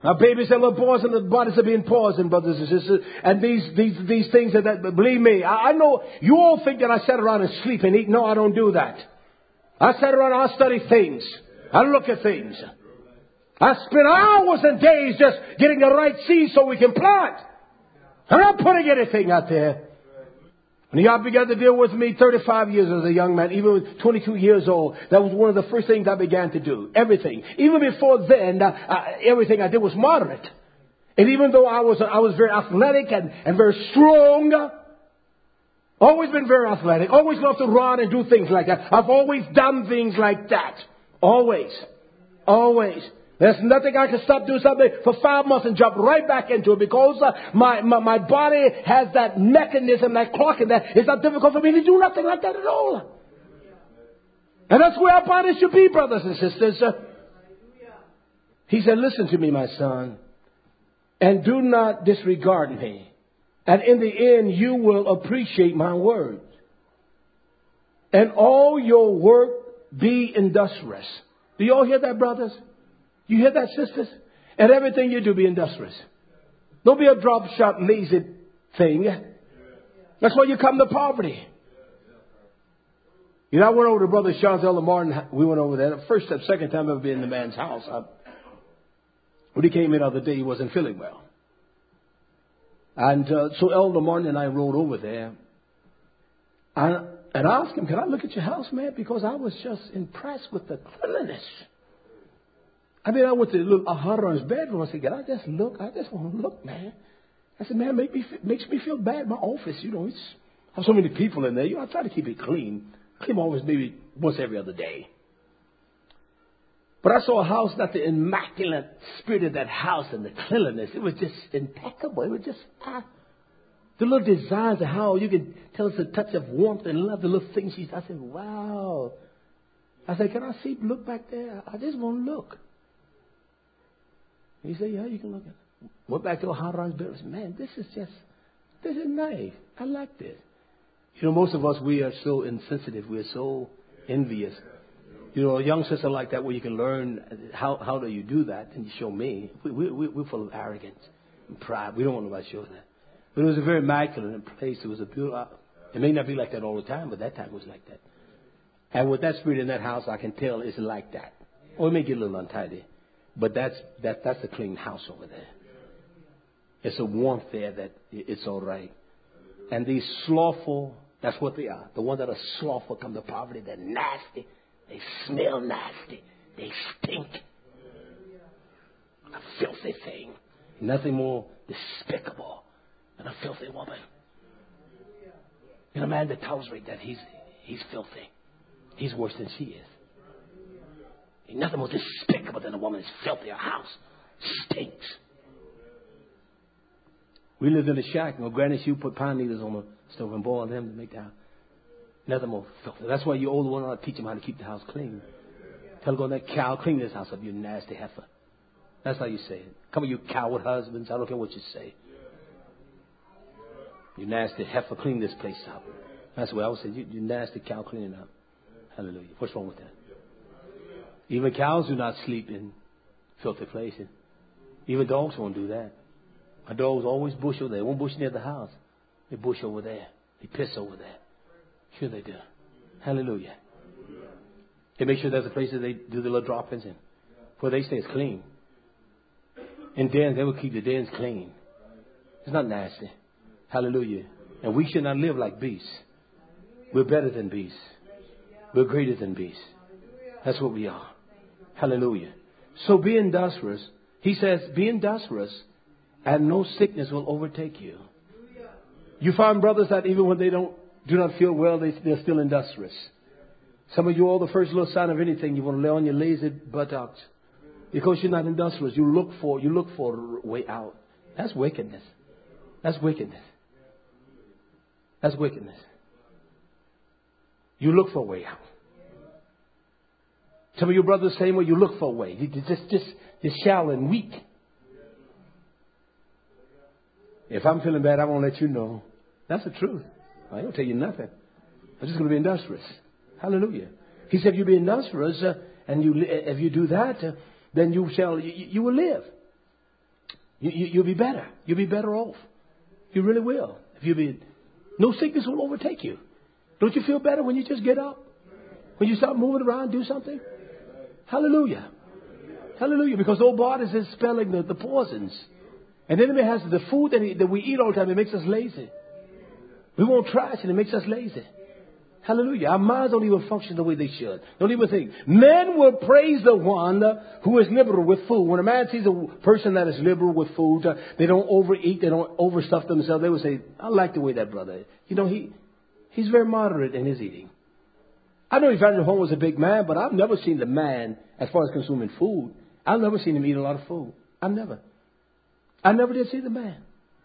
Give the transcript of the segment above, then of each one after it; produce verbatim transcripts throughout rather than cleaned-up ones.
Our babies and little boys and the bodies are being poisoned, brothers and sisters. And these, these, these things that, that believe me, I, I know you all think that I sit around and sleep and eat. No, I don't do that. I sit around and I study things. I look at things. I spend hours and days just getting the right seed so we can plant. I'm not putting anything out there. When God began to deal with me thirty-five years as a young man, even with twenty-two years old, that was one of the first things I began to do. Everything. Even before then, uh, uh, everything I did was moderate. And even though I was, I was very athletic and, and very strong, always been very athletic, always loved to run and do things like that. I've always done things like that. Always. Always. There's nothing I can stop doing something for five months and jump right back into it because uh, my, my my body has that mechanism, that clock in that. It's not difficult for me to do nothing like that at all. And that's where our body should be, brothers and sisters. Uh, he said, listen to me, my son, and do not disregard me. And in the end, you will appreciate my words. And all your work be industrious. Do you all hear that, brothers? You hear that, sisters? And everything you do, be industrious. Don't be a drop shot lazy thing. That's why you come to poverty. You know, I went over to Brother Sean's Elder Martin. We went over there. The first time, second time I've ever been in the man's house. I, when he came in the other day, he wasn't feeling well. And uh, so Elder Martin and I rode over there. And, and I asked him, can I look at your house, man? Because I was just impressed with the cleanliness. I mean, I went to look Aharon's bedroom. I said, can I just look? I just want to look, man. I said, man, make me, makes me feel bad. My office, you know, it's I have so many people in there. You know, I try to keep it clean. Clean my office maybe once every other day. But I saw a house, that the immaculate spirit of that house and the cleanliness, it was just impeccable. It was just, ah, the little designs of how you can tell it's a touch of warmth and love, the little things she, I said, wow. I said, can I see, look back there? I just want to look. He said, yeah, you can look at it. Went back to Aharon's bedroom. Man, this is just, this is nice. I like this. You know, most of us, we are so insensitive. We are so envious. You know, a young sister like that where you can learn how, how do you do that, and you show me. We, we, we're full of arrogance and pride. We don't want nobody to show that. But it was a very immaculate place. It was a beautiful, it may not be like that all the time, but that time was like that. And with that spirit in that house, I can tell it's like that. Or it may get a little untidy. But that's that that's a clean house over there. It's a warmth there that it's all right. And these slothful, that's what they are. The ones that are slothful come to poverty. They're nasty. They smell nasty. They stink. A filthy thing. Nothing more despicable than a filthy woman. And a man that tells me that he's he's filthy. He's worse than she is. Ain't nothing more despicable than a woman that's filthy. Her house stinks. We lived in a shack. You know, Granny, she would put pine needles on the stove and boil them to make the house. Nothing more filthy. That's why you older one ought to teach them how to keep the house clean. Tell them, go in that cow, clean this house up, you nasty heifer. That's how you say it. Come on, you coward husbands. I don't care what you say. You nasty heifer, clean this place up. That's what I would say. You, you nasty cow, clean it up. Hallelujah. What's wrong with that? Even cows do not sleep in filthy places. Even dogs won't do that. My dogs always bush over there. They won't bush near the house. They bush over there. They piss over there. Sure they do. Hallelujah. They make sure there's a place that they do the little drop-ins in. Where they stay is clean. In dens, they will keep the dens clean. It's not nasty. Hallelujah. And we should not live like beasts. We're better than beasts. We're greater than beasts. That's what we are. Hallelujah. So be industrious. He says, be industrious and no sickness will overtake you. You find brothers that even when they don't do not feel well, they, they're still industrious. Some of you, all the first little sign of anything, you want to lay on your lazy buttocks. Because you're not industrious. You look for, you look for a way out. That's wickedness. That's wickedness. That's wickedness. You look for a way out. Some of your brothers same way, you look for a way. You just, just, just shallow and weak. If I'm feeling bad, I won't let you know. That's the truth. I don't tell you nothing. I'm just going to be industrious. Hallelujah. He said, if you be industrious, uh, and you, if you do that, uh, then you shall, you, you will live. You, you, you'll be better. You'll be better off. You really will. If you be, no sickness will overtake you. Don't you feel better when you just get up? When you start moving around, do something? Hallelujah. Hallelujah. Because old bodies is expelling the, the poisons. And the enemy has the food that, he, that we eat all the time. It makes us lazy. We won't trash and it makes us lazy. Hallelujah. Our minds don't even function the way they should. Don't even think. Men will praise the one who is liberal with food. When a man sees a person that is liberal with food, uh, they don't overeat, they don't overstuff themselves, they will say, I like the way that brother is. You know, he he's very moderate in his eating. I know Evangelist Holmes was a big man, but I've never seen the man, as far as consuming food, I've never seen him eat a lot of food. I've never. I never did see the man.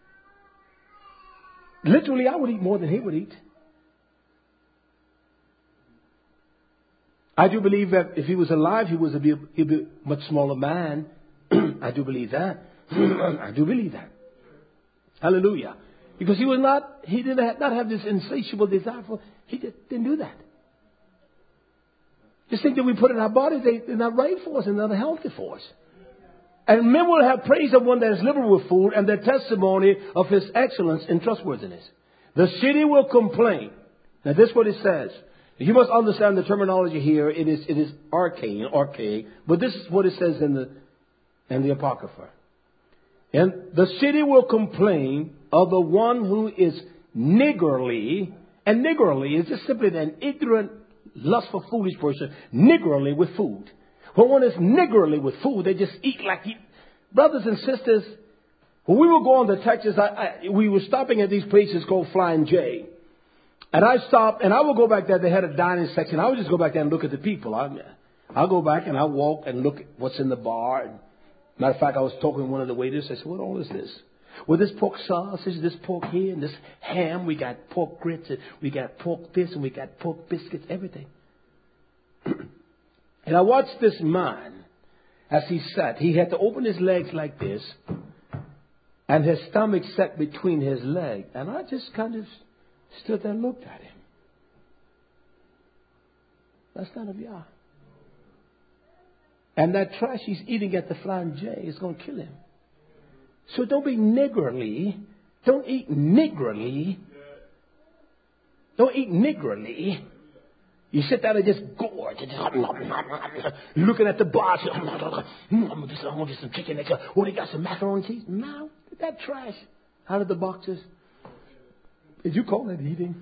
Literally, I would eat more than he would eat. I do believe that if he was alive, he was a, he'd be a much smaller man. I do believe that. I do believe that. Hallelujah. Because he was not, he did not have this insatiable desire for, he just didn't do that. This thing that we put in our bodies, they, they're not right for us and they're not healthy for us. And men will have praise of one that is liberal with food and their testimony of his excellence and trustworthiness. The city will complain. Now this is what it says. You must understand the terminology here. It is it is arcane, archaic, but this is what it says in the in the Apocrypha. And the city will complain of the one who is niggardly, and niggardly is just simply an ignorant, lustful, foolish person, niggardly with food. When one is niggardly with food, they just eat like he, brothers and sisters. When we were going to Texas, I, I, we were stopping at these places called Flying J. And I stopped, and I would go back there. They had a dining section. I would just go back there and look at the people. I, I'll go back and I'll walk and look at what's in the bar. And matter of fact, I was talking to one of the waiters. I said, what all is this? Well, this pork sausage, this pork here, and this ham. We got pork grits, and we got pork this, and we got pork biscuits, everything. And I watched this man as he sat. He had to open his legs like this, and his stomach sat between his legs. And I just kind of stood there and looked at him. That's not of Yah. And that trash he's eating at the Flying J is going to kill him. So don't be niggardly. Don't eat niggardly. Don't eat niggardly. You sit there and just gorge. And just looking at the box. I'm going to get some chicken. Oh, they got some macaroni and cheese. No, get that trash out of the boxes. Did you call that eating?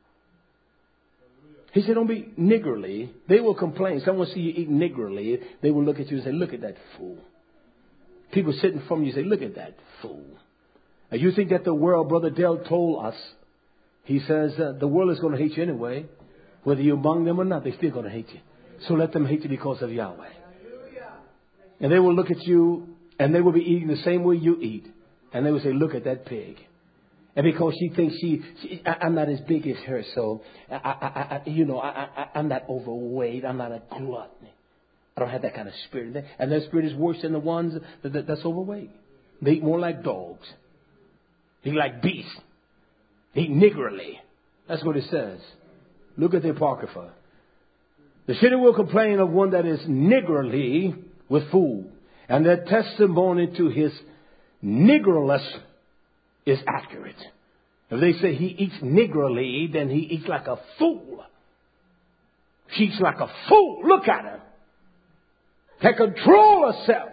He said, don't be niggardly. They will complain. Someone see you eat niggardly. They will look at you and say, look at that fool. People sitting from you say, look at that fool. And you think that the world, Brother Dale told us, he says, uh, the world is going to hate you anyway. Whether you're among them or not, they're still going to hate you. So let them hate you because of Yahweh. And they will look at you and they will be eating the same way you eat. And they will say, look at that pig. And because she thinks she, she I, I'm not as big as her, so, I, I, I, you know, I, I, I'm not overweight. I'm not a glutton. I don't have that kind of spirit. And that spirit is worse than the ones that, that, that's overweight. They eat more like dogs. They eat like beasts. They eat niggardly. That's what it says. Look at the Apocrypha. The city will complain of one that is niggardly with food, and their testimony to his niggardliness is accurate. If they say he eats niggardly, then he eats like a fool. She eats like a fool. Look at her. Can control herself.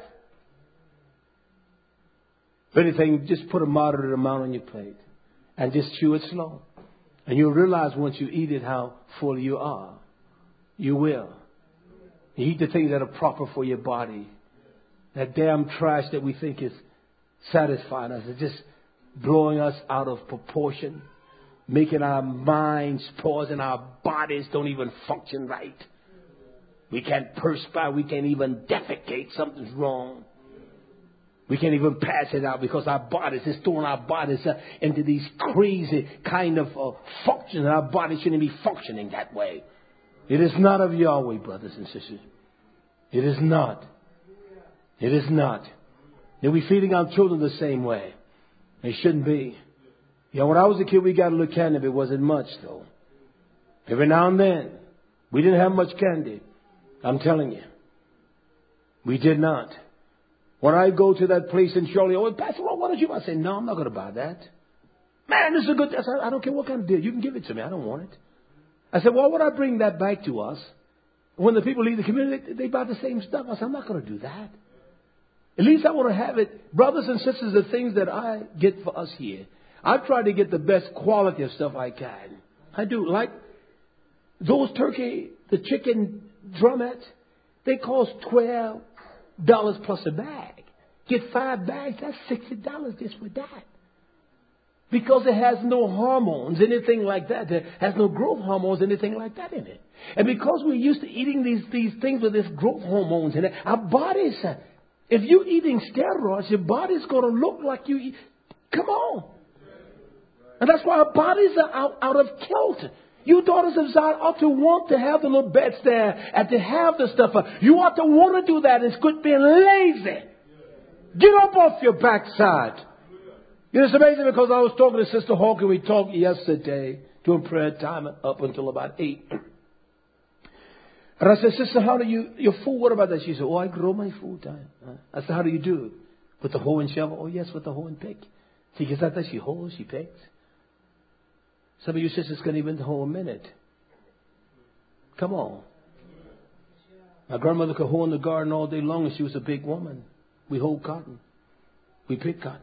If anything, just put a moderate amount on your plate and just chew it slow. And you'll realize once you eat it how full you are. You will. You eat the things that are proper for your body. That damn trash that we think is satisfying us is just blowing us out of proportion, making our minds pause and our bodies don't even function right. We can't perspire. We can't even defecate. Something's wrong. We can't even pass it out because our bodies is throwing our bodies uh, into these crazy kind of uh, functions. Our bodies shouldn't be functioning that way. It is not of Yahweh, brothers and sisters. It is not. It is not. And we're feeding our children the same way. It shouldn't be. Yeah, when I was a kid, we got a little candy, but it wasn't much, though. Every now and then, we didn't have much candy. I'm telling you. We did not. When I go to that place in Shirley, oh, Pastor, why don't you? I say, no, I'm not going to buy that. Man, this is a good. I, said, I don't care what kind of deal. You can give it to me. I don't want it. I said, why would I bring that back to us? When the people leave the community, they, they buy the same stuff. I said, I'm not going to do that. At least I want to have it. Brothers and sisters, the things that I get for us here, I try to get the best quality of stuff I can. I do. Like those turkey, the chicken drumettes, they cost twelve dollars plus a bag. Get five bags, that's sixty dollars just for that. Because it has no hormones, anything like that. It has no growth hormones, anything like that in it. And because we're used to eating these, these things with this growth hormones in it, our bodies, if you're eating steroids, your body's going to look like you eat. Come on. And that's why our bodies are out, out of kilter. You daughters of Zion ought to want to have the little beds there and to have the stuff. You ought to want to do that. It's quit being lazy. Get up off your backside. You know, it's amazing because I was talking to Sister Hawk and we talked yesterday during prayer time up until about eight. And I said, Sister, how do you, your food, what about that? She said, oh, I grow my food. I said, how do you do it? With the hoe and shovel? Oh, yes, with the hoe and pick. She gets out there, she hoes, she picks. Some of you sisters can't even hoe a minute. Come on. My grandmother could hoe in the garden all day long and she was a big woman. We hoe cotton. We pick cotton.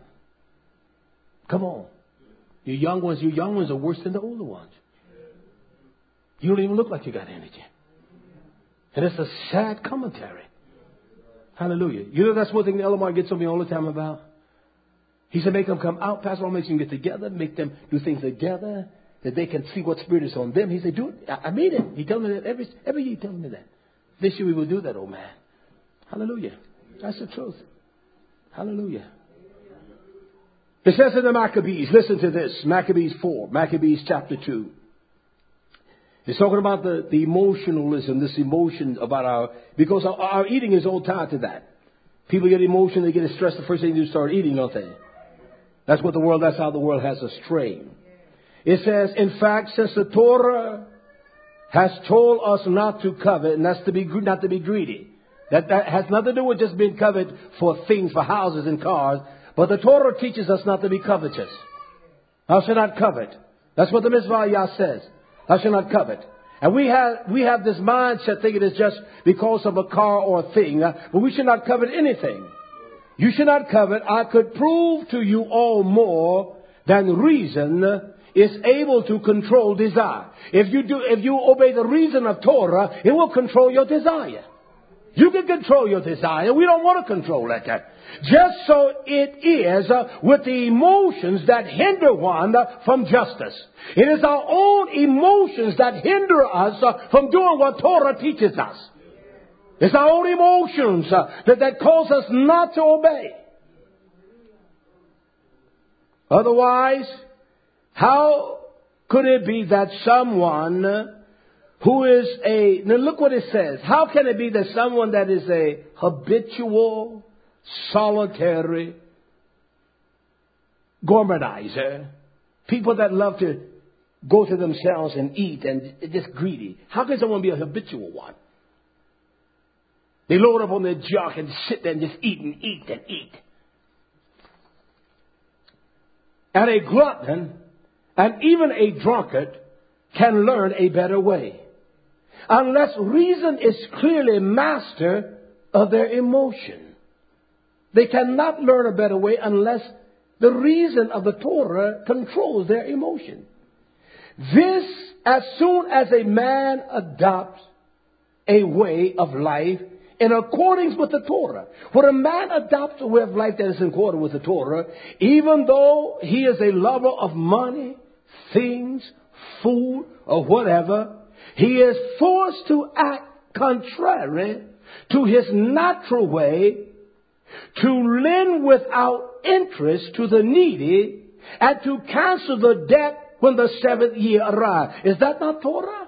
Come on. You young ones, you young ones are worse than the older ones. You don't even look like you got energy. And it's a sad commentary. Hallelujah. You know that's one thing the Elamar gets on me all the time about? He said, make them come out. Pastor, I'll make them get together. Make them do things together. That they can see what spirit is on them. He said, do it. I, I mean it. He tells me that every, every year he tells me that. This year we will do that, oh man. Hallelujah. That's the truth. Hallelujah. It says in the Maccabees, listen to this. Maccabees four. Maccabees chapter two. It's talking about the, the emotionalism, this emotion about our, because our, our eating is all tied to that. People get emotional, they get stressed, the first thing they do is start eating, don't they? That's what the world, that's how the world has us trained. It says, in fact, since the Torah has told us not to covet, and that's to be, not to be greedy. That, that has nothing to do with just being covet for things, for houses and cars. But the Torah teaches us not to be covetous. Thou shalt not covet. That's what the Mitzvah Yah says. Thou shalt not covet. And we have, we have this mindset thinking it's just because of a car or a thing. Uh, but we should not covet anything. You should not covet. I could prove to you all more than reason is able to control desire. If you do, if you obey the reason of Torah, it will control your desire. You can control your desire. We don't want to control that. Just so it is uh, with the emotions that hinder one uh, from justice. It is our own emotions that hinder us uh, from doing what Torah teaches us. It's our own emotions uh, that, that cause us not to obey. Otherwise, how could it be that someone who is a, now look what it says. How can it be that someone that is a habitual, solitary gourmandizer, people that love to go to themselves and eat and just greedy, how can someone be a habitual one? They load up on their junk and sit there and just eat and eat and eat. And a glutton and even a drunkard can learn a better way. Unless reason is clearly master of their emotion. They cannot learn a better way unless the reason of the Torah controls their emotion. This, as soon as a man adopts a way of life in accordance with the Torah. When a man adopts a way of life that is in accordance with the Torah, even though he is a lover of money, things, food, or whatever, he is forced to act contrary to his natural way, to lend without interest to the needy, and to cancel the debt when the seventh year arrives. Is that not Torah?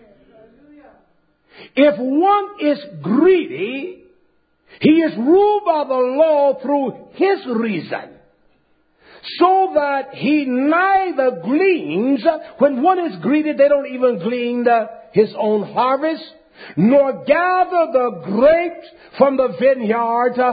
If one is greedy, he is ruled by the law through his reason, so that he neither gleans. When one is greedy, they don't even glean the, his own harvest, nor gather the grapes from the vineyard.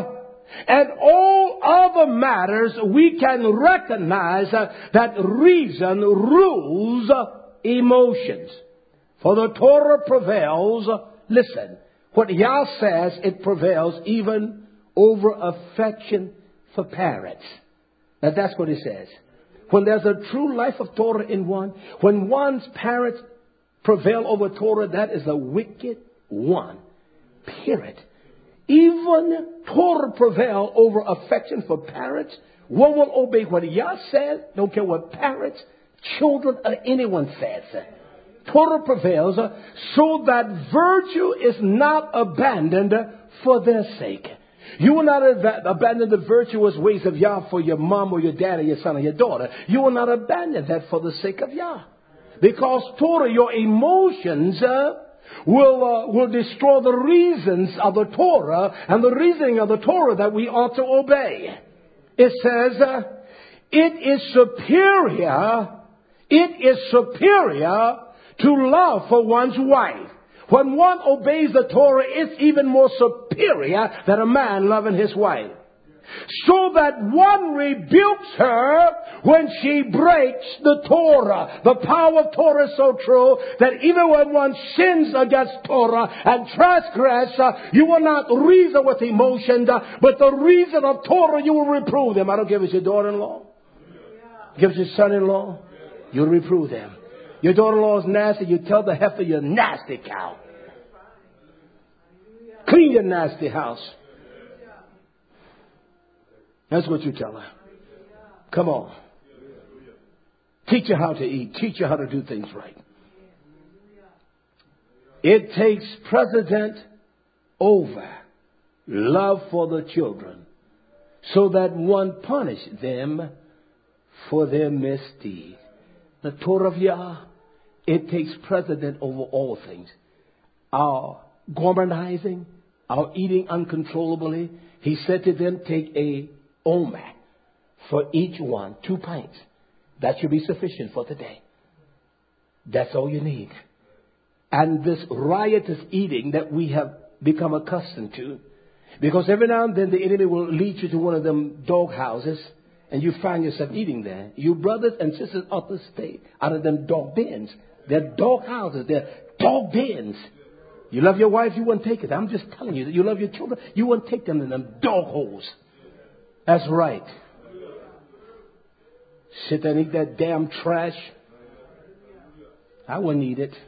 And all other matters, we can recognize uh, that reason rules uh, emotions. For the Torah prevails, listen, what Yah says, it prevails even over affection for parents. Now that's what it says. When there's a true life of Torah in one, when one's parents prevail over Torah, that is a wicked one. Period. Even Torah prevail over affection for parents. One will obey what Yah says, don't care what parents, children, or anyone says. Torah prevails so that virtue is not abandoned for their sake. You will not abandon the virtuous ways of Yah for your mom or your dad or your son or your daughter. You will not abandon that for the sake of Yah. Because Torah, your emotions uh, will uh, will destroy the reasons of the Torah and the reasoning of the Torah that we ought to obey. It says, uh, it is superior, it is superior to love for one's wife. When one obeys the Torah, it's even more superior than a man loving his wife. So that one rebukes her when she breaks the Torah. The power of Torah is so true that even when one sins against Torah and transgress, uh, you will not reason with emotion, uh, but the reason of Torah, you will reprove them. I don't care if it's your daughter-in-law, if it's your son-in-law, you'll reprove them. Your daughter-in-law is nasty, you tell the heifer you're nasty cow. Clean your nasty house. That's what you tell her. Come on. Teach her how to eat. Teach her how to do things right. It takes precedent over love for the children so that one punish them for their misdeed. The Torah of Yah, it takes precedent over all things. Our gourmandizing, our eating uncontrollably. He said to them, take a omer for each one, two pints. That should be sufficient for the day. That's all you need. And this riotous eating that we have become accustomed to, because every now and then the enemy will lead you to one of them dog houses and you find yourself eating there. You brothers and sisters ought to stay out of them dog dens. They're dog houses. They're dog dens. You love your wife, you wouldn't take it. I'm just telling you that you love your children, you wouldn't take them in them dog holes. That's right. Sit there and eat that damn trash. I wouldn't eat it.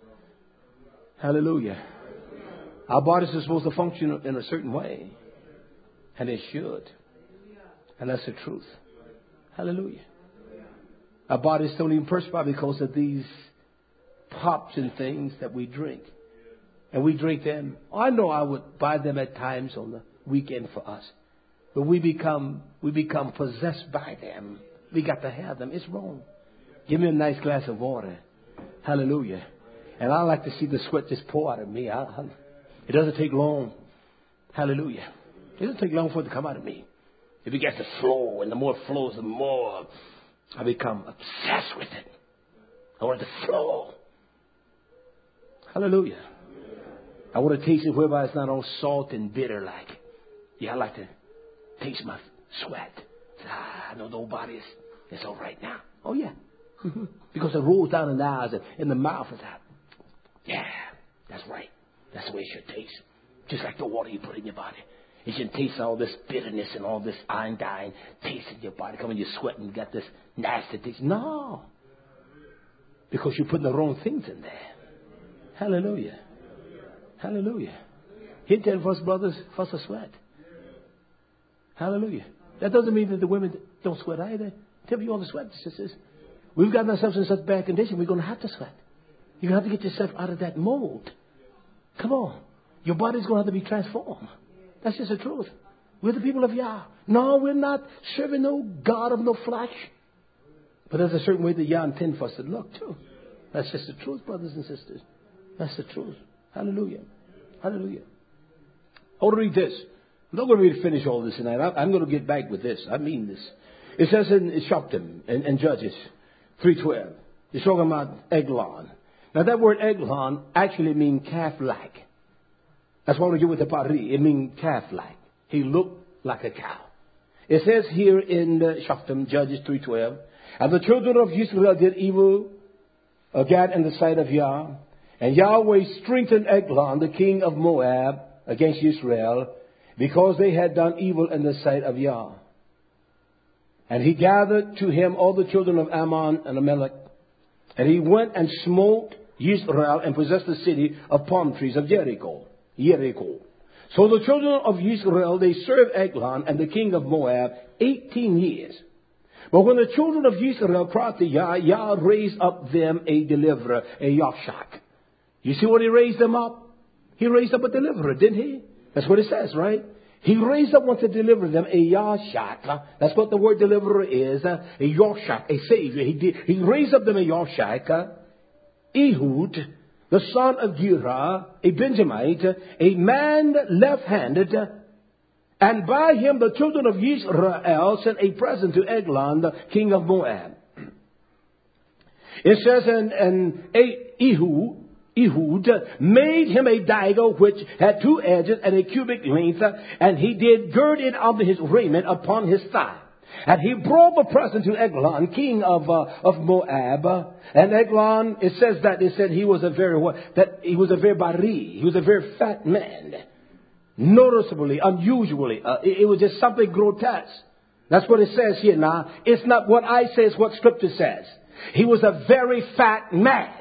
Hallelujah. Our bodies are supposed to function in a certain way. And they should. And that's the truth. Hallelujah. Our bodies don't even perspire because of these pops and things that we drink. And we drink them. I know I would buy them at times on the weekend for us. But we become we become possessed by them. We got to have them. It's wrong. Give me a nice glass of water. Hallelujah. And I like to see the sweat just pour out of me. I, I, it doesn't take long. Hallelujah. It doesn't take long for it to come out of me. It begins to flow. And the more it flows, the more I become obsessed with it. I want it to flow. Hallelujah. I want to taste it whereby it's not all salt and bitter like. Yeah, I like to taste my sweat. Ah, I know nobody is. It's all right now. Oh, yeah. Mm-hmm. Because it rolls down in the eyes and in the mouth is that. Yeah, that's right. That's the way it should taste. Just like the water you put in your body. You shouldn't taste all this bitterness and all this iodine taste in your body. Come when you're sweating, you got this nasty taste. No. Because you're putting the wrong things in there. Hallelujah. Hallelujah. He tell us brothers, fuss or sweat. Hallelujah. That doesn't mean that the women don't sweat either. Tell you all the sweat, sisters. We've gotten ourselves in such bad condition, we're going to have to sweat. You're going to have to get yourself out of that mold. Come on. Your body's going to have to be transformed. That's just the truth. We're the people of Yah. No, we're not serving no God of no flesh. But there's a certain way that Yah intends for us to look too. That's just the truth, brothers and sisters. That's the truth. Hallelujah. Hallelujah. I want to read this. I'm not going to really finish all this tonight. I'm going to get back with this. I mean this. It says in Shoptim and, and Judges three twelve. It's talking about Eglon. Now that word Eglon actually means calf-like. That's what we do with the pari. It means calf-like. He looked like a cow. It says here in uh, Shoftim, Judges three twelve, and the children of Israel did evil again in the sight of Yah. And Yahweh strengthened Eglon, the king of Moab, against Israel, because they had done evil in the sight of Yah. And he gathered to him all the children of Ammon and Amalek. And he went and smote Israel and possessed the city of palm trees of Jericho. Jericho. So the children of Israel, they served Eglon and the king of Moab eighteen years. But when the children of Israel cried to Yah, Yah raised up them a deliverer, a Yoshak. You see what he raised them up? He raised up a deliverer, didn't he? That's what it says, right? He raised up one to deliver them, a Yoshak. That's what the word deliverer is, a Yoshak, a savior. He, did, he raised up them a Yoshak. Ehud, the son of Gera, a Benjamite, a man left-handed, and by him the children of Israel sent a present to Eglon, the king of Moab. It says, and, and Ehud, Ehud made him a dagger which had two edges and a cubic length, and he did gird it under his raiment upon his thigh. And he brought the present to Eglon, king of uh, of Moab. And Eglon, it says that it said he was a very what that he was a very bari, he was a very fat man, noticeably, unusually. Uh, it, it was just something grotesque. That's what it says here. Now, it's not what I say; it's what Scripture says. He was a very fat man.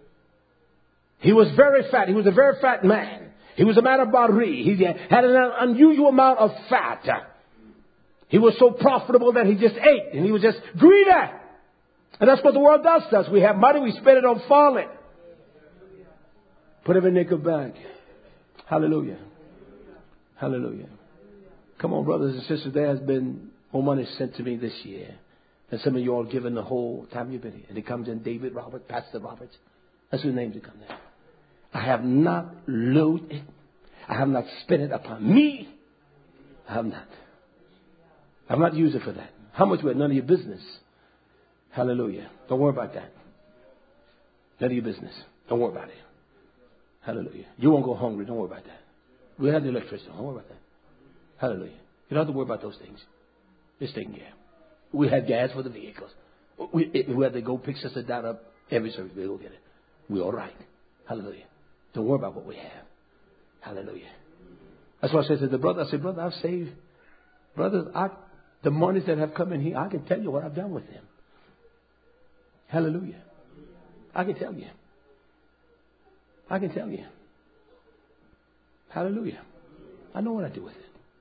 He was very fat. He was a very fat man. He was a man of bari. He had an unusual amount of fat. He was so profitable that he just ate, and he was just greedy. And that's what the world does to us. We have money, we spend it on falling. Put every nickel back. Hallelujah. Hallelujah. Come on, brothers and sisters. There has been more money sent to me this year. And some of you all given the whole time you've been here. And it comes in David Roberts, Pastor Roberts. That's whose names that come there. I have not loaded it. I have not spent it upon me. I have not. I'm not using it for that. How much was none of your business? Hallelujah. Don't worry about that. None of your business. Don't worry about it. Hallelujah. You won't go hungry. Don't worry about that. We have the electricity. Don't worry about that. Hallelujah. You don't have to worry about those things. It's taken care of. We had gas for the vehicles. We, we had to go pick sister down up every service. We go get it. We're all right. Hallelujah. Don't worry about what we have. Hallelujah. That's why I said to the brother, I said, brother, I've saved. Brothers, I, the monies that have come in here, I can tell you what I've done with them. Hallelujah. I can tell you. I can tell you. Hallelujah. I know what I do with it.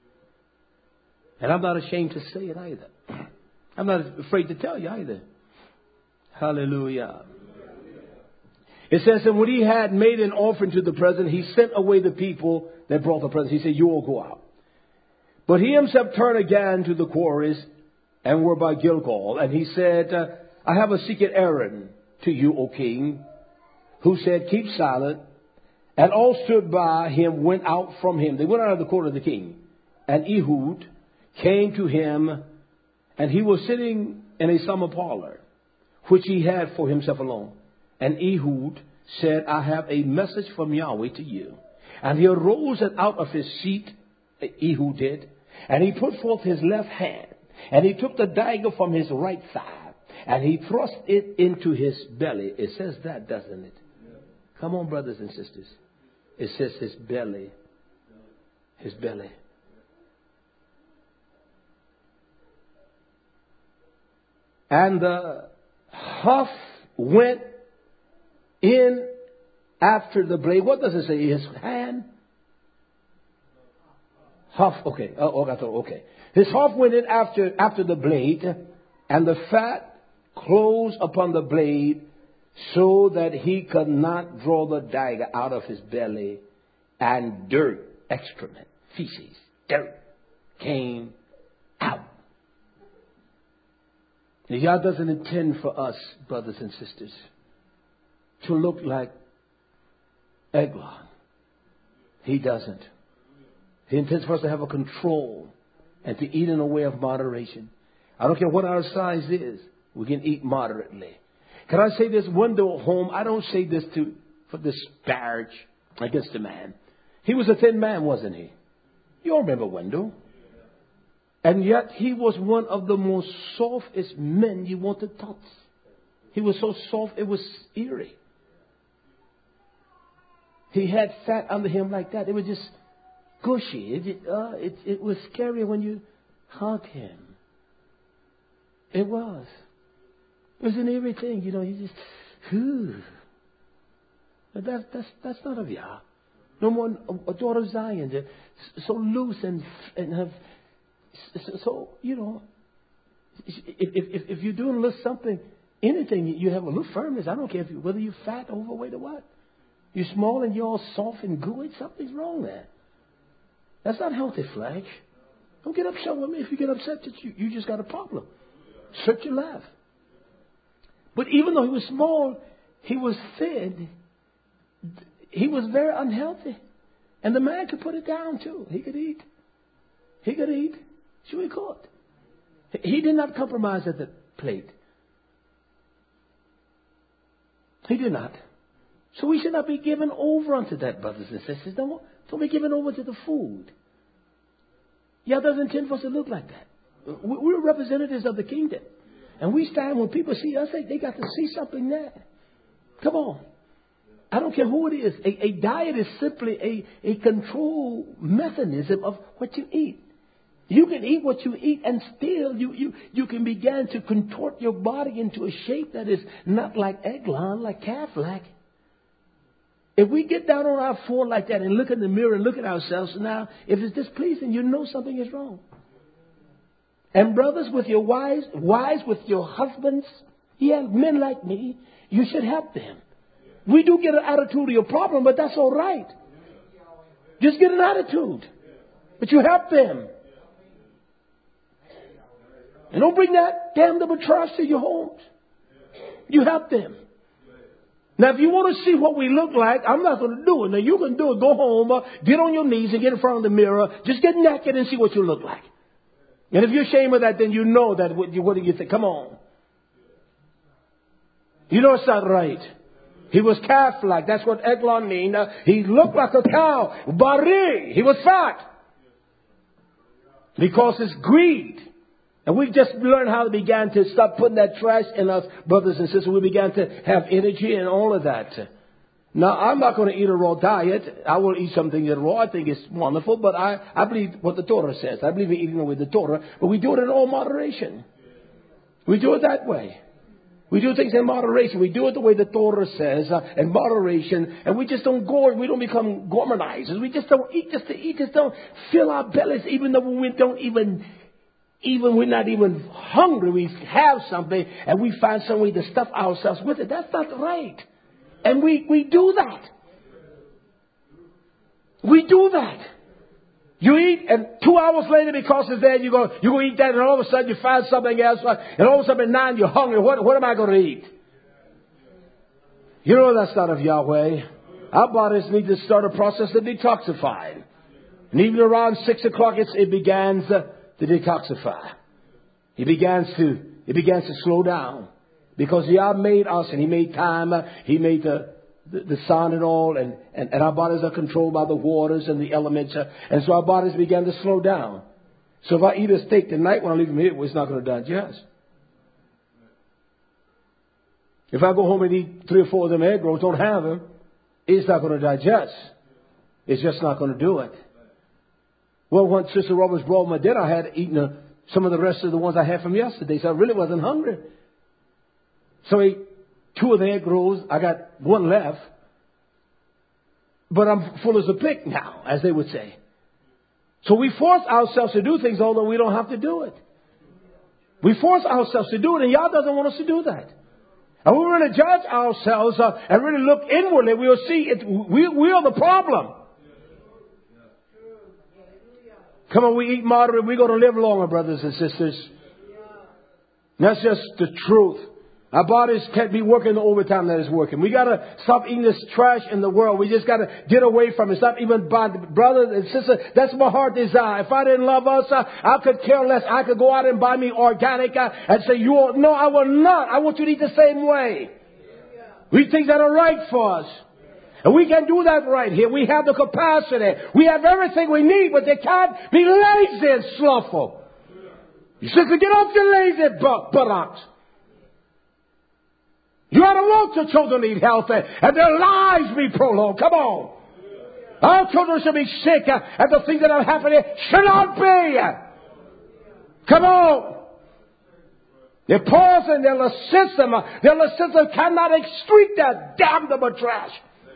And I'm not ashamed to say it either. I'm not afraid to tell you either. Hallelujah. It says, and when he had made an offering to the present, he sent away the people that brought the present. He said, you all go out. But he himself turned again to the quarries and were by Gilgal. And he said, uh, I have a secret errand to you, O king. Who said, keep silent. And all stood by him, went out from him. They went out of the court of the king. And Ehud came to him, and he was sitting in a summer parlor, which he had for himself alone. And Ehud said, I have a message from Yahweh to you. And he arose and out of his seat, Ehud did, and he put forth his left hand, and he took the dagger from his right thigh, and he thrust it into his belly. It says that, doesn't it? Come on, brothers and sisters. It says his belly. His belly. And the huff went in after the blade. What does it say? His hand? Huff. Okay. Oh, okay. His huff went in after, after the blade, and the fat closed upon the blade, so that he could not draw the dagger out of his belly, and dirt, excrement, feces, dirt came out. Now, God doesn't intend for us, brothers and sisters, to look like Eglon. He doesn't. He intends for us to have a control and to eat in a way of moderation. I don't care what our size is. We can eat moderately. Can I say this? Wendell Holmes, I don't say this to for disparage against the man. He was a thin man, wasn't he? You all remember Wendell. And yet he was one of the most softest men you want to touch. He was so soft, it was eerie. He had fat under him like that. It was just gushy. It, just, uh, it, it was scary when you hugged him. It was. It was an eerie thing, you know. You just, whew. But that's, that's, that's not of Yah. No more a daughter of Zion. They're so loose and, and have, so, so, you know, if, if, if you're doing a little something, anything, you have a little firmness. I don't care if you, whether you're fat, overweight, or what. You're small and you're all soft and gooey. Something's wrong there. That's not healthy flesh. Don't get upset with me. If you get upset, you, you just got a problem. Search your life. But even though he was small, he was thin. He was very unhealthy. And the man could put it down too. He could eat. He could eat. Sure he could. He did not compromise at the plate. He did not. So we should not be given over unto that, brothers and sisters. Don't, don't be given over to the food. Yah doesn't intend for us to look like that. We're representatives of the kingdom. And we stand when people see us, they, they got to see something there. Come on. I don't care who it is. A, a diet is simply a, a control mechanism of what you eat. You can eat what you eat and still you, you, you can begin to contort your body into a shape that is not like Eglon, like calf-like. If we get down on our floor like that and look in the mirror and look at ourselves now, if it's displeasing, you know something is wrong. And brothers, with your wives, wives with your husbands, yeah, men like me, you should help them. We do get an attitude of your problem, but that's all right. Just get an attitude. But you help them. And don't bring that damnable trash to your homes. You help them. Now, if you want to see what we look like, I'm not going to do it. Now, you can do it. Go home, uh, get on your knees and get in front of the mirror. Just get naked and see what you look like. And if you're ashamed of that, then you know that. What, what do you think? Come on. You know it's not right. He was calf-like. That's what Eglon means. Uh, he looked like a cow. Bari. He was fat. Because it's greed. And we just learned how to begin to stop putting that trash in us, brothers and sisters. We began to have energy and all of that. Now, I'm not going to eat a raw diet. I will eat something that's raw. I think it's wonderful. But I, I believe what the Torah says. I believe in eating with the Torah. But we do it in all moderation. We do it that way. We do things in moderation. We do it the way the Torah says, uh, in moderation. And we just don't go, we don't become gourmandizers. We just don't eat just to eat. Just don't fill our bellies, even though we don't even... Even we're not even hungry, we have something and we find some way to stuff ourselves with it. That's not right. And we, we do that. We do that. You eat and two hours later because it's there, you go, you go eat that and all of a sudden you find something else and all of a sudden at nine you're hungry. What, what am I going to eat? You know that's not of Yahweh. Our bodies need to start a process of detoxifying. And even around six o'clock it's, it begins... Uh, to detoxify. He begins to, it begins to slow down. Because Yah made us and He made time, uh, He made the, the, the sun and all, and, and, and our bodies are controlled by the waters and the elements. Uh, and so our bodies began to slow down. So if I eat a steak tonight when I leave from here, it's not going to digest. If I go home and eat three or four of them egg rolls, don't have them, it's not going to digest. It's just not going to do it. Well, when Sister Roberts brought my dinner, I had eaten uh, some of the rest of the ones I had from yesterday, so I really wasn't hungry. So I ate two of the egg rolls. I got one left. But I'm full as a pig now, as they would say. So we force ourselves to do things, although we don't have to do it. We force ourselves to do it, and Yah doesn't want us to do that. And when we're going to judge ourselves uh, and really look inwardly, we will see it, we, we are the problem. Come on, we eat moderate. We're going to live longer, brothers and sisters. That's just the truth. Our bodies can't be working the overtime that is working. We got to stop eating this trash in the world. We just got to get away from it. Stop even buying. Brothers and sisters, that's my heart desire. If I didn't love us, uh, I could care less. I could go out and buy me organic uh, and say, you are, no, I will not. I want you to eat the same way. We think that are right for us. And we can do that right here. We have the capacity. We have everything we need, but they can't be lazy and slothful. You sister, get off your lazy butt, buttocks. You ought to want your children to eat healthy and their lives be prolonged. Come on. Our children should be sick and the things that are happening should not be. Come on. They're poison. Their system, their system cannot excrete that damnable trash.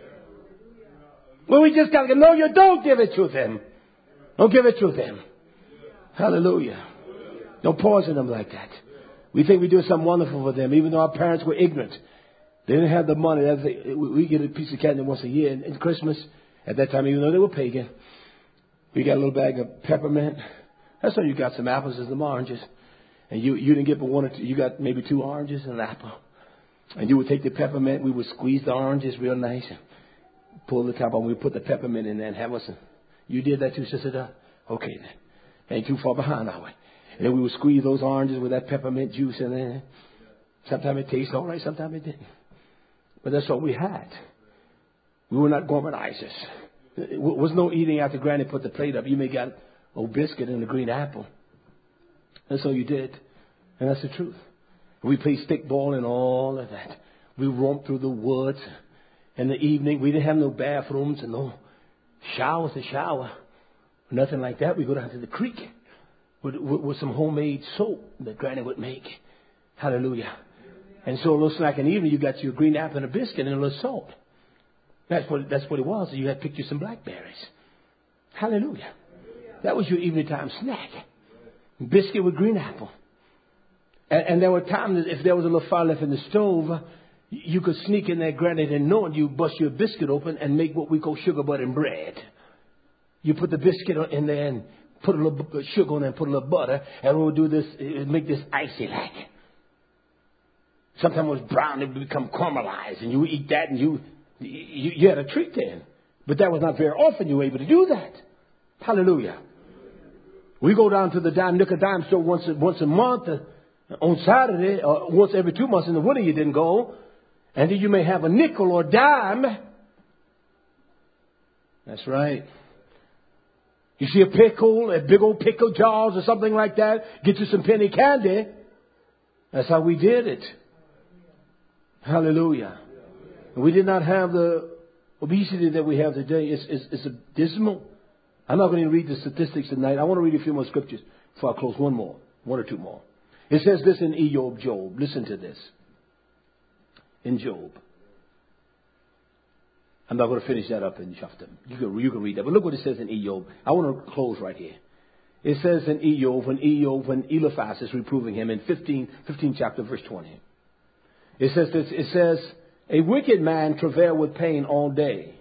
Well, we just got to, no, you don't give it to them. Don't give it to them. Hallelujah. Don't poison them like that. We think we do something wonderful for them, even though our parents were ignorant. They didn't have the money. We get a piece of candy once a year in Christmas. At that time, even though they were pagan, we got a little bag of peppermint. That's how you got some apples and some oranges. And you, you didn't get but one or two. You got maybe two oranges and an apple. And you would take the peppermint. We would squeeze the oranges real nice and pull the top off. We would put the peppermint in there and have us. A, you did that too, Sister Doug? Okay, then. Ain't too far behind, are we? And then we would squeeze those oranges with that peppermint juice in there. Sometimes it tastes all right, sometimes it didn't. But that's what we had. We were not gourmetizers. There was no eating after Granny put the plate up. You may got a biscuit and a green apple. That's all you did. And that's the truth. We played stickball and all of that. We roamed through the woods. In the evening, we didn't have no bathrooms and no showers to shower. Nothing like that. We go down to the creek with, with, with some homemade soap that Granny would make. Hallelujah. And so a little snack in the evening, you got your green apple and a biscuit and a little salt. That's what, that's what it was. You had picked you some blackberries. Hallelujah. That was your evening time snack. Biscuit with green apple. And, and there were times that if there was a little fire left in the stove, you could sneak in there, Granny didn't know it. You bust your biscuit open and make what we call sugar, butter, and bread. You put the biscuit in there and put a little sugar on it and put a little butter. And we'll do this, make this icy like. Sometimes it was brown, it would become caramelized. And you would eat that and you, you, you had a treat then. But that was not very often you were able to do that. Hallelujah. We go down to the dime, nickel dime store once, once a month uh, on Saturday, or once every two months in the winter you didn't go. And then you may have a nickel or dime. That's right. You see a pickle, a big old pickle jars or something like that. Get you some penny candy. That's how we did it. Hallelujah. We did not have the obesity that we have today. It's, it's, it's a dismal. I'm not going to read the statistics tonight. I want to read a few more scriptures before I close. One more. One or two more. It says this in Eob, Job. Listen to this. In Job. I'm not going to finish that up in Shoftim. You can, you can read that. But look what it says in Eob. I want to close right here. It says in Eob, when Eob, when Eliphaz is reproving him in fifteen, fifteenth chapter, verse twenty. It says this, it says, a wicked man travail with pain all day,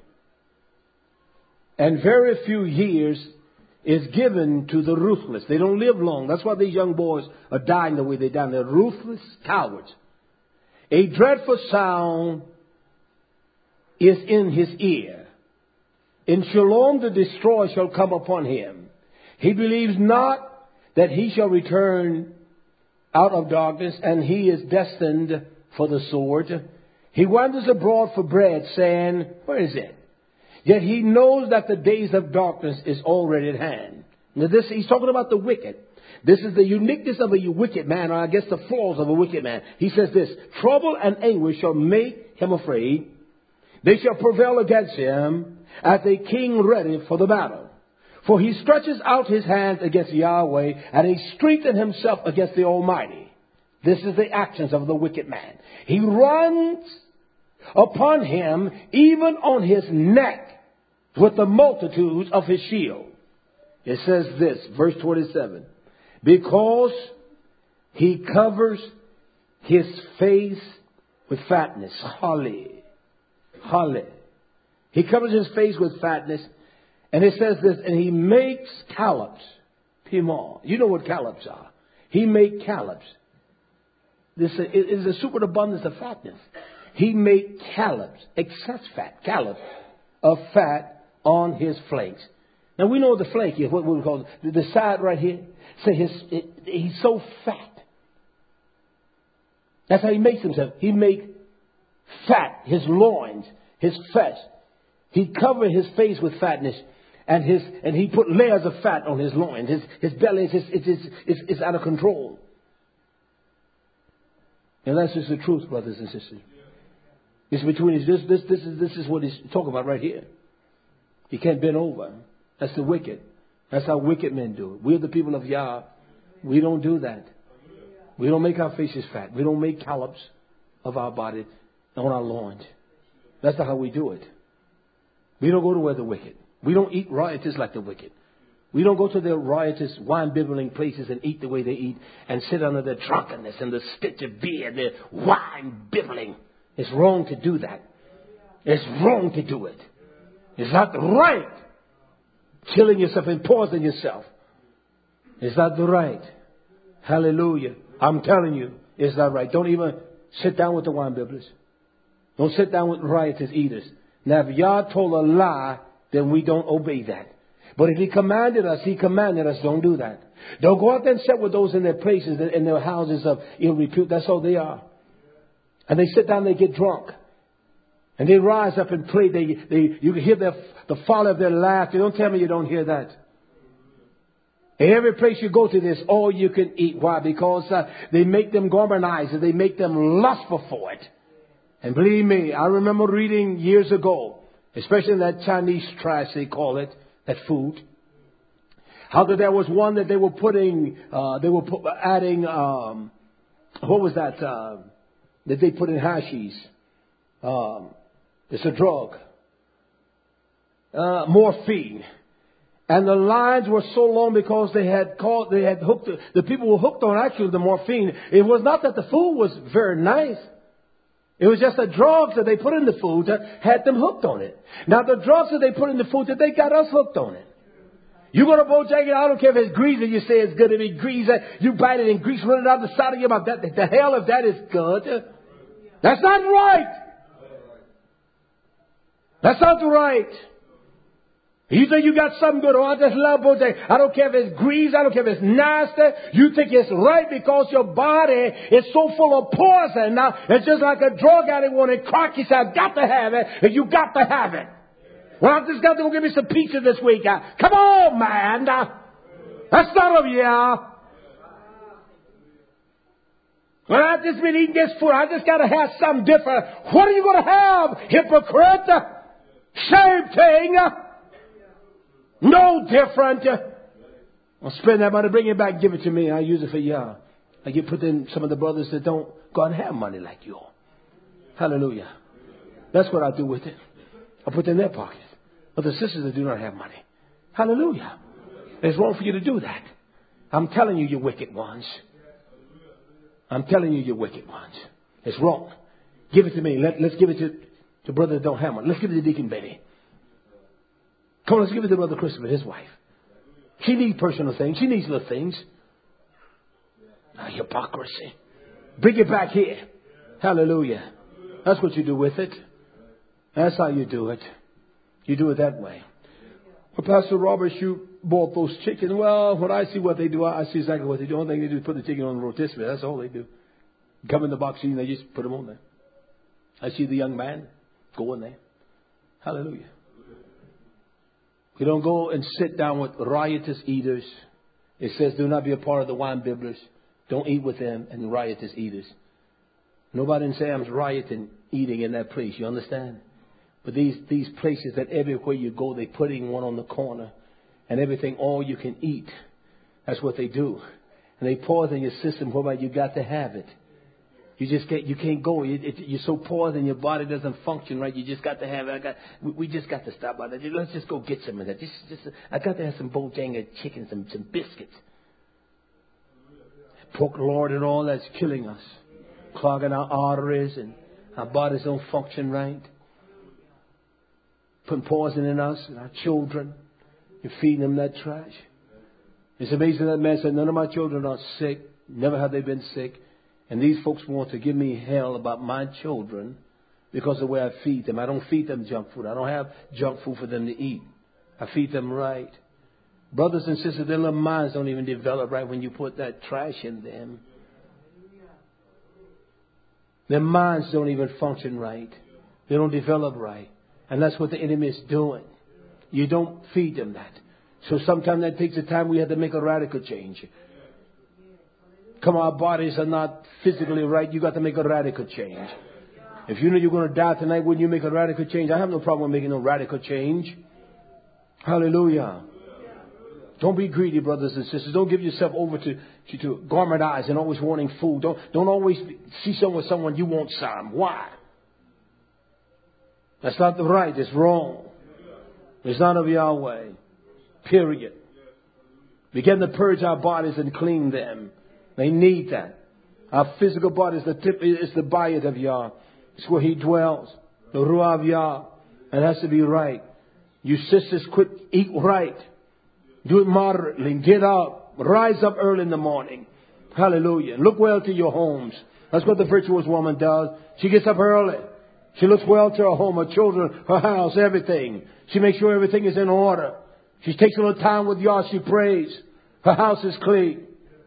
and very few years is given to the ruthless. They don't live long. That's why these young boys are dying the way they die. They're ruthless cowards. A dreadful sound is in his ear. In Shalom the destroyer shall come upon him. He believes not that he shall return out of darkness, and he is destined for the sword. He wanders abroad for bread, saying, where is it? Yet he knows that the days of darkness is already at hand. Now this, he's talking about the wicked. This is the uniqueness of a wicked man, or I guess the flaws of a wicked man. He says this, trouble and anguish shall make him afraid. They shall prevail against him as a king ready for the battle. For he stretches out his hands against Yahweh, and he strengthens himself against the Almighty. This is the actions of the wicked man. He runs upon him, even on his neck, with the multitudes of his shield. It says this, verse twenty-seven. Because he covers his face with fatness. Holly. Holly. He covers his face with fatness. And it says this, and he makes callops. Pimon. You know what callops are. He made callops. This is a superabundance of fatness. He made callops, excess fat, callops of fat on his flanks. Now we know the flank here, what we call it, the side right here. Say his, it, he's so fat. That's how he makes himself. He makes fat, his loins, his flesh. He covered his face with fatness, and his and he put layers of fat on his loins. His his belly is is is is, is out of control. And that's just the truth, brothers and sisters. It's between this this this is this is what he's talking about right here. You can't bend over. That's the wicked. That's how wicked men do it. We're the people of Yah. We don't do that. We don't make our faces fat. We don't make callops of our body on our loins. That's not how we do it. We don't go to where the wicked. We don't eat riotous like the wicked. We don't go to their riotous, wine-bibbling places and eat the way they eat and sit under their drunkenness and the stench of beer, their wine-bibbling. It's wrong to do that. It's wrong to do it. It's not right. Killing yourself and poisoning yourself. It's not the right. Hallelujah. I'm telling you, it's not right. Don't even sit down with the wine bibblers. Don't sit down with riotous eaters. Now, if Yah told a lie, then we don't obey that. But if He commanded us, He commanded us, don't do that. Don't go out there and sit with those in their places, in their houses of ill repute. That's all they are. And they sit down, they get drunk. And they rise up and play. They, they, you can hear the, the folly of their laughter. Don't tell me you don't hear that. And every place you go to, there's all you can eat. Why? Because uh, they make them gourmandize. They make them lustful for it. And believe me, I remember reading years ago, especially in that Chinese trash, they call it, that food, how that there was one that they were putting, uh, they were put, adding, um, what was that, uh, that they put in hashies? Um, it's a drug. Uh, morphine. And the lines were so long because they had called, they had hooked, the people were hooked on actually the morphine. It was not that the food was very nice. It was just the drugs that they put in the food that had them hooked on it. Now the drugs that they put in the food that they got us hooked on it. You go to Bojangles, I don't care if it's greasy, you say it's good to be greasy. You bite it and grease running out the side of your mouth. That, the hell if that is good. That's not right. That's not right. You think you got something good. Oh, I just love Bojangles. I don't care if it's grease. I don't care if it's nasty. You think it's right because your body is so full of poison. Now, it's just like a drug addict wanting crack. He said, I've got to have it. And you got to have it. Well, I just got to go give me some pizza this week. Uh, come on, man. Uh, that's not of you. Well, I've just been eating this food. I just got to have something different. What are you going to have, hypocrite? Same thing. No different. I'll spend that money, bring it back, give it to me. I'll use it for Yah. I get put in some of the brothers that don't go and have money like you. Hallelujah. That's what I do with it. I put it in their pocket. But the sisters that do not have money. Hallelujah. It's wrong for you to do that. I'm telling you, you wicked ones. I'm telling you, you wicked ones. It's wrong. Give it to me. Let, let's give it to, to brother that don't have money. Let's give it to Deacon Betty. Come on, let's give it to Brother Christopher, his wife. She needs personal things. She needs little things. Oh, hypocrisy. Bring it back here. Hallelujah. That's what you do with it. That's how you do it. You do it that way. Well, Pastor Robert, you bought those chickens. Well, when I see what they do, I see exactly what they do. The only thing they do is put the chicken on the rotisserie. That's all they do. Come in the box and they just put them on there. I see the young man go in there. Hallelujah. You don't go and sit down with riotous eaters. It says do not be a part of the wine bibblers. Don't eat with them and the riotous eaters. Nobody in Sam's rioting, eating in that place. You understand? But these, these places that everywhere you go, they're putting one on the corner. And everything, all you can eat. That's what they do. And they poison your system whereby you got to have it. You just can't, you can't go. It, it, you're so poisoned, your body doesn't function right. You just got to have it. I got, we, we just got to stop by that. Let's just go get some of that. Just, just, I got to have some Bojangles chicken, some, some biscuits. Pork lard and all that's killing us. Clogging our arteries and our bodies don't function right. Putting poison in us and our children. You're feeding them that trash. It's amazing that man said, none of my children are sick. Never have they been sick. And these folks want to give me hell about my children because of the way I feed them. I don't feed them junk food. I don't have junk food for them to eat. I feed them right. Brothers and sisters, their little minds don't even develop right when you put that trash in them. Their minds don't even function right. They don't develop right. And that's what the enemy is doing. You don't feed them that. So sometimes that takes a time we have to make a radical change. Come on, our bodies are not physically right. You got to make a radical change. If you know you're going to die tonight, wouldn't you make a radical change? I have no problem with making a radical change. Hallelujah. Don't be greedy, brothers and sisters. Don't give yourself over to, to, to garment eyes and always wanting food. Don't, don't always see someone with someone you want some. Why? That's not the right. It's wrong. It's not of Yahweh. Period. Begin to purge our bodies and clean them. They need that. Our physical body is the tip, is the bayit of Yah. It's where He dwells. The Ruah of Yah. It has to be right. You sisters, quit, eat right. Do it moderately. Get up. Rise up early in the morning. Hallelujah. Look well to your homes. That's what the virtuous woman does. She gets up early. She looks well to her home, her children, her house, everything. She makes sure everything is in order. She takes a little time with Yah. She prays. Her house is clean.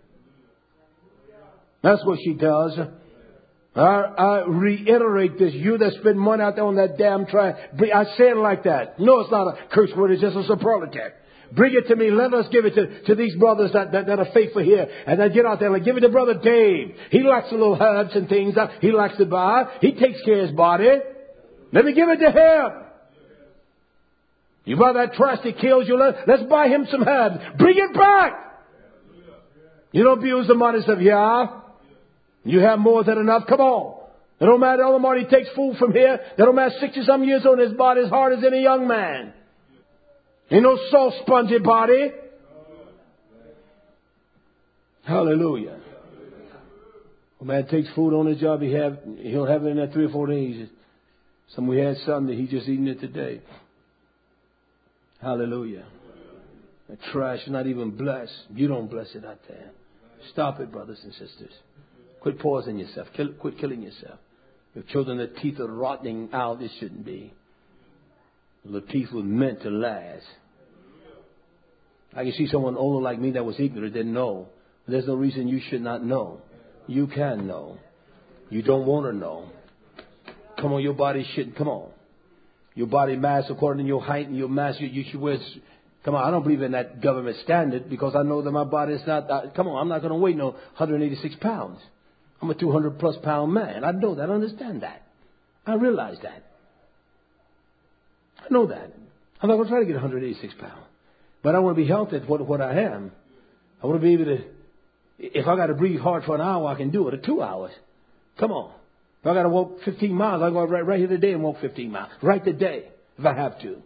That's what she does. I, I reiterate this. You that spend money out there on that damn track. I say it like that. No, it's not a curse word. It's just a superlative. Bring it to me. Let us give it to, to these brothers that, that, that are faithful here. And then get out there and give it to Brother Dave. He likes the little herbs and things that he likes to buy. He takes care of his body. Let me give it to him. You buy that trash that kills you. Let, let's buy him some herbs. Bring it back. You don't abuse the monies of Yah. You have more than enough. Come on. It don't matter how much he takes food from here. It don't matter sixty some years old. His body as hard as any young man. Ain't no soft, spongy body. Hallelujah. A man takes food on his job. He have he'll have it in that three or four days. Some we had Sunday. He just eating it today. Hallelujah. The trash is not even blessed. You don't bless it out there. Stop it, brothers and sisters. Quit pausing yourself. Kill, quit killing yourself. Your children, their teeth are rotting out. It shouldn't be. The teeth were meant to last. I can see someone older like me that was ignorant, didn't know. But there's no reason you should not know. You can know. You don't want to know. Come on, your body shouldn't. Come on. Your body mass according to your height and your mass. You, you should wear. Come on, I don't believe in that government standard because I know that my body is not. Uh, come on, I'm not going to weigh no one hundred eighty-six pounds. I'm a two hundred plus pound man. I know that. I understand that. I realize that. I know that. I'm not going to try to get one hundred eighty-six pounds. But I want to be healthy at what, what I am. I want to be able to, if I got to breathe hard for an hour, I can do it. Or two hours. Come on. If I got to walk fifteen miles, I'll go right, right here today and walk fifteen miles. Right today, if I have to.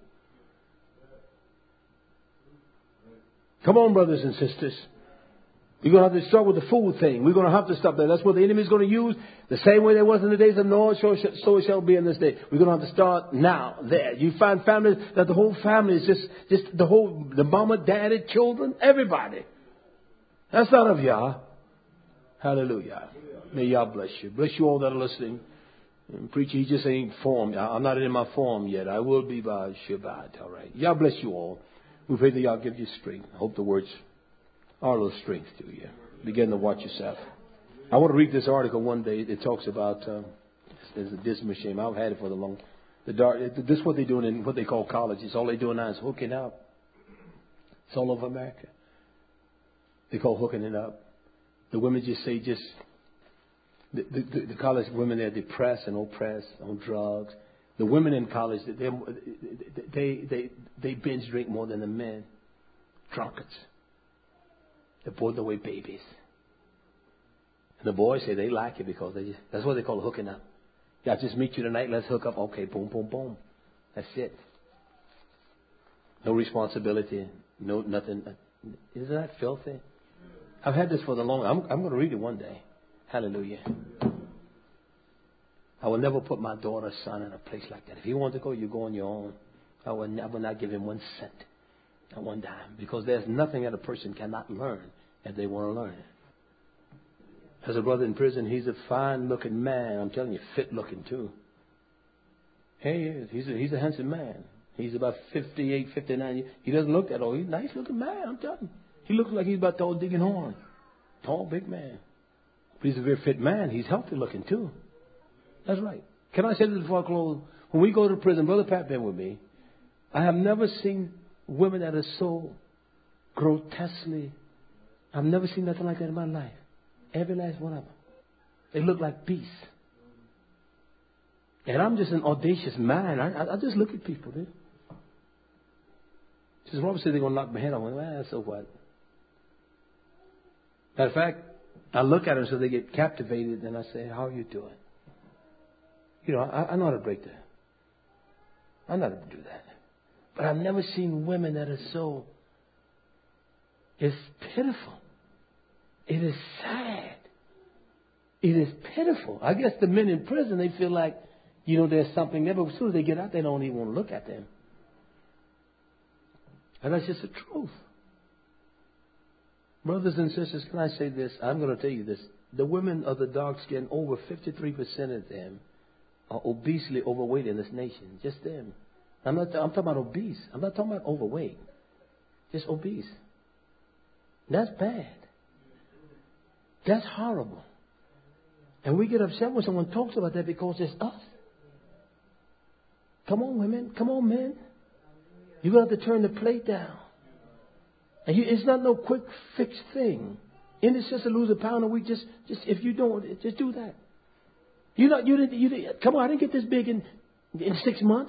Come on, brothers and sisters. We're going to have to start with the food thing. We're going to have to stop there. That's what the enemy is going to use. The same way there was in the days of Noah, so, so it shall be in this day. We're going to have to start now there. You find families that the whole family is just, just the whole, the mama, daddy, children, everybody. That's not of Yah. Hallelujah. May Yah bless you. Bless you all that are listening. And preacher, he just ain't formed. I'm not in my form yet. I will be by Shabbat. All right. Yah bless you all. We pray that Yah give you strength. I hope the words are a little strength to you. Begin to watch yourself. I want to read this article one day. It talks about, um, it's a dismal shame. I've had it for the long, the dark, this is what they're doing in what they call colleges. All they're doing now is hooking up. It's all over America. They call hooking it up. The women just say just, the, the, the college women, they're depressed and oppressed on drugs. The women in college, they, they, they, they binge drink more than the men. Drunkards. They're boarding away babies. And the boys say they like it because they just, that's what they call hooking up. Yeah, I just meet you tonight, let's hook up. Okay, boom, boom, boom. That's it. No responsibility, no nothing. Isn't that filthy? I've had this for the long. I'm, I'm going to read it one day. Hallelujah. I will never put my daughter or son in a place like that. If you want to go, you go on your own. I will never not give him one cent. Not one dime. Because there's nothing that a person cannot learn if they want to learn it. There's a brother in prison. He's a fine looking man. I'm telling you, fit looking too. Hey, he is. He's a, he's a handsome man. He's about fifty-eight, fifty-nine. He doesn't look that old. He's a nice looking man. I'm telling you. He looks like he's about tall digging horn. Tall, big man. But he's a very fit man. He's healthy looking too. That's right. Can I say this before I close? When we go to prison, Brother Pat been with me. I have never seen women that are so grotesquely. I've never seen nothing like that in my life. Every last one of them. They look like beasts. And I'm just an audacious man. I, I, I just look at people, dude. Just Robert said they're going to knock my head off. Well, so what? Matter of fact, I look at them so they get captivated, and I say, how are you doing? You know, I, I know how to break that. I know how to do that. But I've never seen women that are so... It's pitiful. It is sad. It is pitiful. I guess the men in prison, they feel like, you know, there's something there. But as soon as they get out, they don't even want to look at them. And that's just the truth. Brothers and sisters, can I say this? I'm going to tell you this. The women of the dark skin, over fifty-three percent of them are obesely overweight in this nation. Just them. I'm not. I'm talking about obese. I'm not talking about overweight. Just obese. That's bad. That's horrible. And we get upset when someone talks about that because it's us. Come on, women. Come on, men. You're going to have to turn the plate down. And you, it's not no quick fix thing. And it's just to lose a pound a week. Just, just if you don't, just do that. You know, you didn't. You didn't. Come on, I didn't get this big in in six months.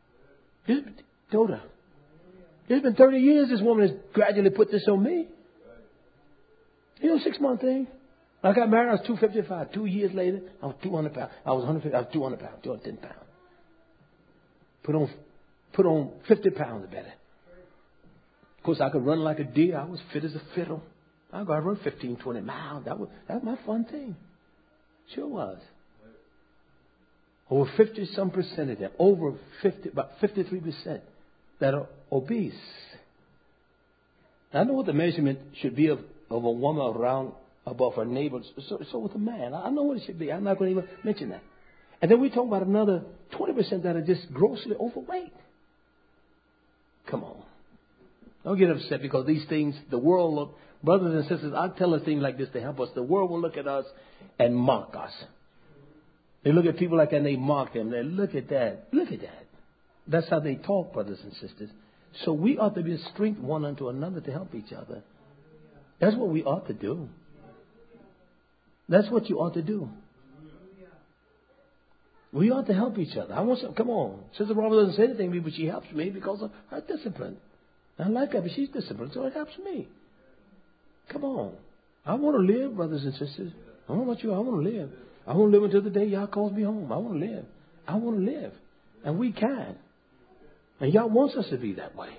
Go down. It's been thirty years. This woman has gradually put this on me. You know, six month thing. I got married. I was two fifty five. Two years later, I was two hundred pounds. I was one hundred fifty. I was two hundred pounds. Two hundred ten pounds. Put on, put on fifty pounds better. Of course, I could run like a deer. I was fit as a fiddle. I go, I run fifteen, twenty miles. That was, that was my fun thing. Sure was. Over fifty some percent of them, over fifty, about fifty-three percent that are obese. I know what the measurement should be of, of a woman around above her neighbors. So, so with a man, I know what it should be. I'm not going to even mention that. And then we talk about another twenty percent that are just grossly overweight. Come on. Don't get upset because these things, the world look, brothers and sisters, I tell a thing like this to help us. The world will look at us and mock us. They look at people like that and they mock them. They look at that. Look at that. That's how they talk, brothers and sisters. So we ought to be a strength one unto another to help each other. That's what we ought to do. That's what you ought to do. We ought to help each other. I want some, come on. Sister Robert doesn't say anything to me, but she helps me because of her discipline. I like her, but she's disciplined, so it helps me. Come on. I want to live, brothers and sisters. I don't know about you. I want to live. I want to live until the day y'all calls me home. I want to live. I want to live. And we can. And y'all wants us to be that way.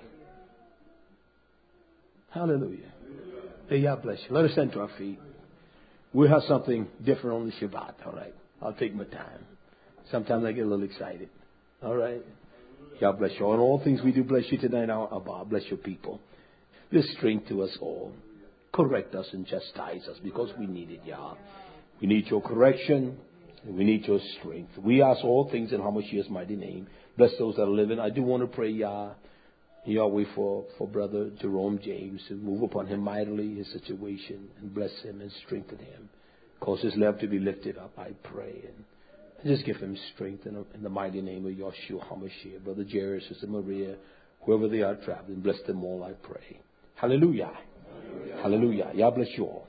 Hallelujah. Hey, y'all bless you. Let us stand to our feet. We'll have something different on the Shabbat, all right? I'll take my time. Sometimes I get a little excited. All right? God bless you. In all things we do bless you tonight, our Abba. Bless your people. This strength to us all. Correct us and chastise us because we need it, Yah. We need your correction and we need your strength. We ask all things in Hamashiach's mighty name. Bless those that are living. I do want to pray, Yah, Yahweh, for, for Brother Jerome James, to move upon him mightily, his situation, and bless him and strengthen him. Cause his love to be lifted up, I pray. And just give him strength in, in the mighty name of Yahshua HaMashiach. Brother Jerry, Sister Maria, whoever they are traveling, bless them all, I pray. Hallelujah. Hallelujah. Hallelujah. Yah bless you all.